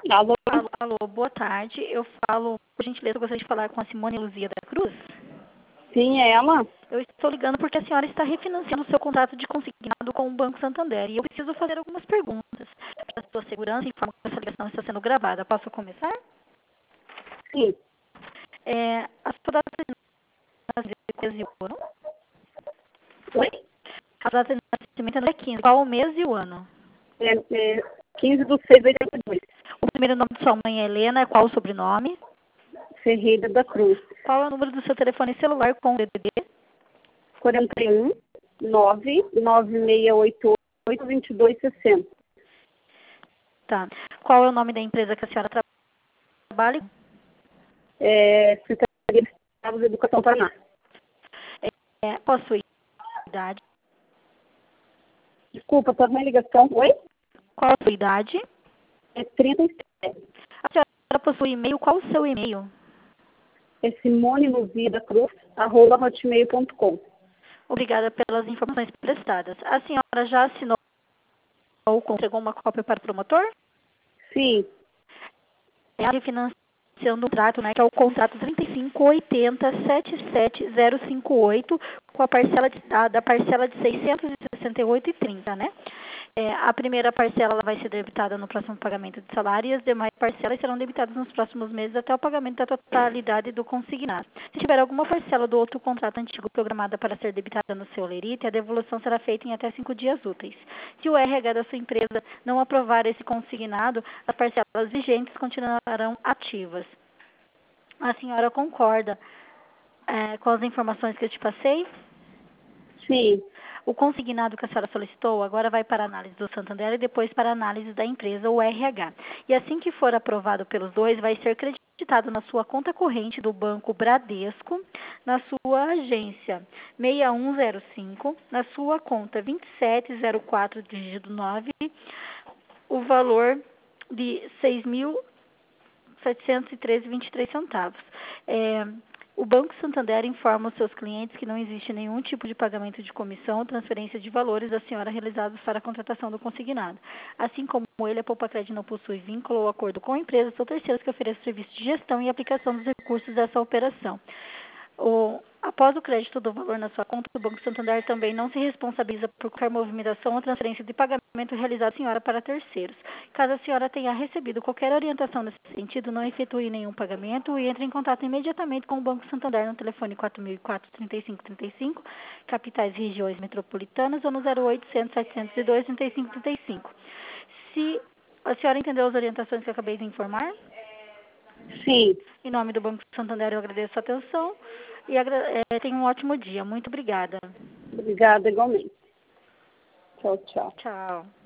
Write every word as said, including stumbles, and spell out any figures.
Alô? Alô, alô, boa tarde. Eu falo, por gentileza, eu gostaria de falar com a Simone Luzia da Cruz. Sim, é ela? Eu estou ligando porque a senhora está refinanciando o seu contrato de consignado com o Banco Santander e eu preciso fazer algumas perguntas para a sua segurança e informo que essa ligação está sendo gravada. Posso começar? Sim. É, a sua data de nascimento e o ano? Oi? A data de nascimento é no dia quinze. Qual o mês e o ano? É, é quinze de seis de oitenta e dois. O primeiro nome de sua mãe é Helena. Qual o sobrenome? Ferreira da Cruz. Qual é o número do seu telefone celular com o D D D? quarenta e um, nove nove seis oito oito, dois dois seis zero. Tá. Qual é o nome da empresa que a senhora tra- trabalha? É, Secretaria de Estado de Educação Paraná. É, qual a sua idade? Desculpa, tá na ligação? Oi? Qual a sua idade? É trinta e sete. A senhora possui e-mail? Qual o seu e-mail? É Simone Luzia da Cruz, arroba hotmail ponto com. Obrigada pelas informações prestadas. A senhora já assinou ou entregou uma cópia para o promotor? Sim, É a refinanciando o contrato, né, que é o contrato trinta e cinco oitenta setenta e sete zero cinquenta e oito, com a parcela de, a, da parcela de seiscentos e sessenta e oito e trinta, né? É, a primeira parcela ela vai ser debitada no próximo pagamento de salário e as demais parcelas serão debitadas nos próximos meses até o pagamento da totalidade do consignado. Se tiver alguma parcela do outro contrato antigo programada para ser debitada no seu lerite, a devolução será feita em até cinco dias úteis. Se o R H da sua empresa não aprovar esse consignado, as parcelas vigentes continuarão ativas. A senhora concorda é, com as informações que eu te passei? sim, O consignado que a senhora solicitou agora vai para a análise do Santander e depois para a análise da empresa, o R H. E assim que for aprovado pelos dois, vai ser creditado na sua conta corrente do Banco Bradesco, na sua agência seis um zero cinco, na sua conta vinte e sete zero quatro, dígito nove, o valor de seis mil setecentos e treze vírgula vinte e três centavos. É, o Banco Santander informa os seus clientes que não existe nenhum tipo de pagamento de comissão ou transferência de valores da senhora realizados para a contratação do consignado. Assim como ele, a Poupa Crédito não possui vínculo ou acordo com empresas ou terceiros que ofereçam serviço de gestão e aplicação dos recursos dessa operação. O, após o crédito do valor na sua conta, o Banco Santander também não se responsabiliza por qualquer movimentação ou transferência de pagamento realizado à senhora para terceiros. Caso a senhora tenha recebido qualquer orientação nesse sentido, não efetue nenhum pagamento e entre em contato imediatamente com o Banco Santander no telefone quatro mil e quatro, trinta e cinco trinta e cinco, capitais e regiões metropolitanas, ou no zero oitocentos, setecentos e dois, trinta e cinco trinta e cinco. Se a senhora entendeu as orientações que eu acabei de informar? sim. Em nome do Banco Santander, eu agradeço a atenção e agra- é, tenha um ótimo dia. Muito obrigada. Obrigada igualmente. Tchau, tchau. Tchau.